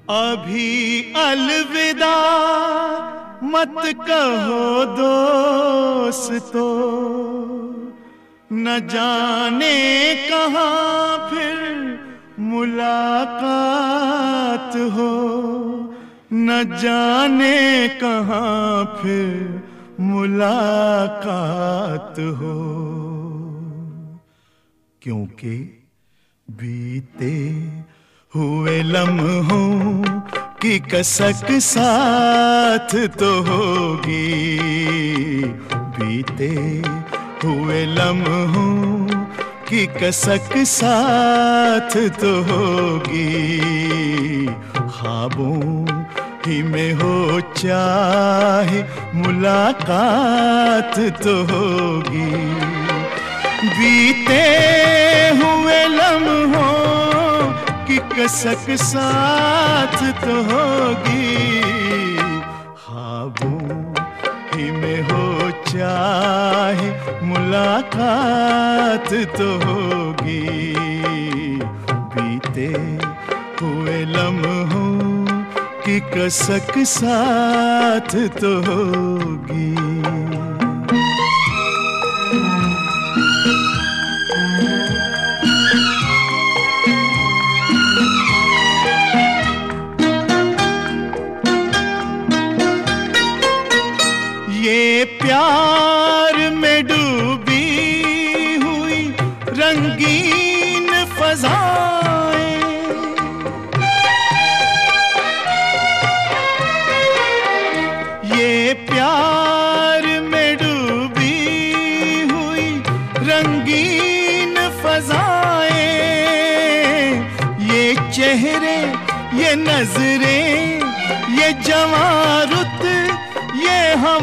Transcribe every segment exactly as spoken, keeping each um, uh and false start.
अभी अलविदा मत कहो दोस्तों, न जाने कहाँ फिर मुलाकात हो, न जाने कहाँ फिर मुलाकात हो। क्योंकि बीते हुए लम्हों की कसक साथ तो होगी, बीते हुए लम्हों की कसक साथ तो होगी। ख्वाबों ही में हो चाहे मुलाकात तो होगी, बीते हुए लम्हों की कसक साथ तो होगी। ख्वाबों ही में हो चाहे मुलाकात तो होगी, बीते हुए लम्हों की कसक साथ तो होगी। ये प्यार में डूबी हुई रंगीन फज़ाएं, ये प्यार में डूबी हुई रंगीन फज़ाएं, ये चेहरे ये नजरें ये जवां रुत ये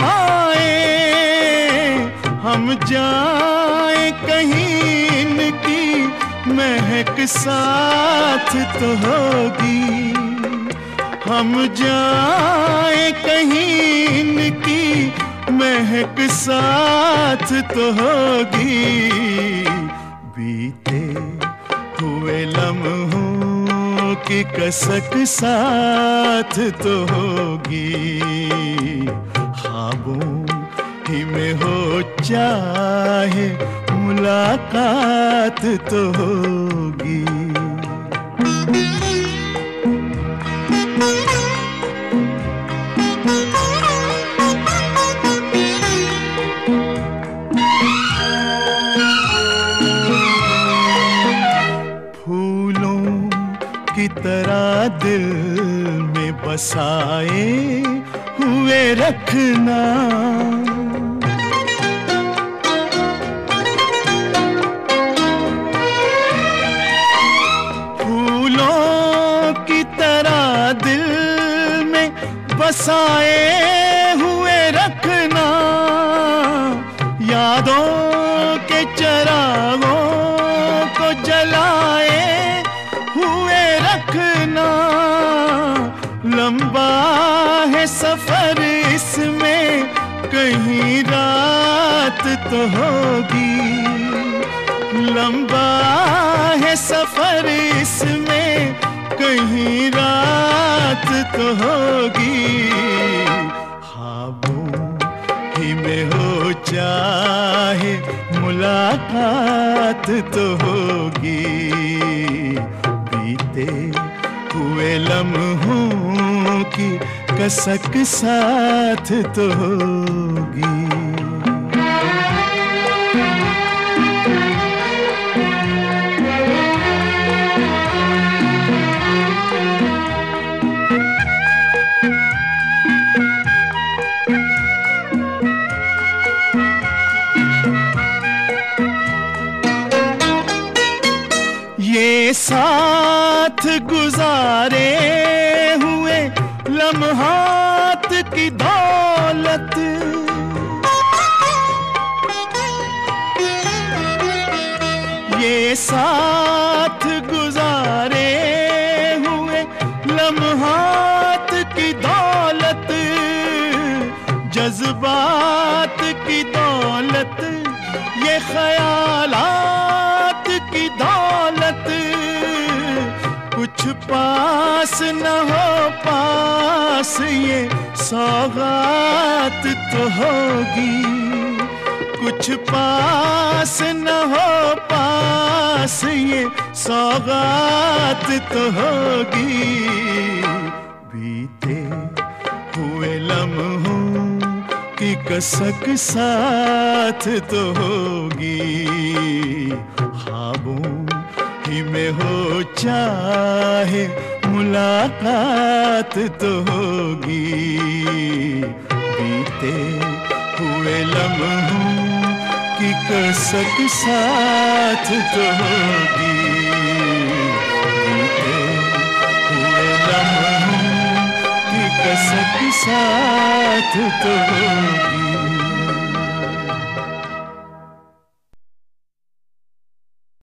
हवाएं, हम जाएं कहीं इनकी महक साथ तो होगी, हम जाएं कहीं इनकी महक साथ तो होगी। बीते हुए लम्हों की कसक साथ तो होगी, ख्वाबों ही में हो चाहे मुलाकात तो होगी। फूलों की तरह दिल में बसाए हुए रखना, फूलों की तरह दिल में बसाए हुए रखना, यादों के चिरागों को जलाए हुए रखना। लंबा है सफर इसमें कहीं रात तो होगी, लंबा है सफर इसमें कहीं रात तो होगी। ख्वाबों ही में हो चाहे मुलाकात तो होगी, बीते हुए लम्हों की कसक साथ तो होगी। ये साथ गुजारे हुए लम्हात की दौलत, ये साथ गुजारे हुए लम्हात की दौलत, जज्बात की दौलत, ये ख्यालात की दौलत, कुछ पास न हो पास ये सौगात तो होगी, कुछ पास न हो पास ये सौगात तो होगी। बीते हुए लम्हों की कसक साथ तो होगी, ख्वाबों ही में हो चाहे मुलाकात तो होगी। बीते हुए लम्हों की कसक साथ तो होगी, बीते हुए लम्हों की कसक साथ तो होगी।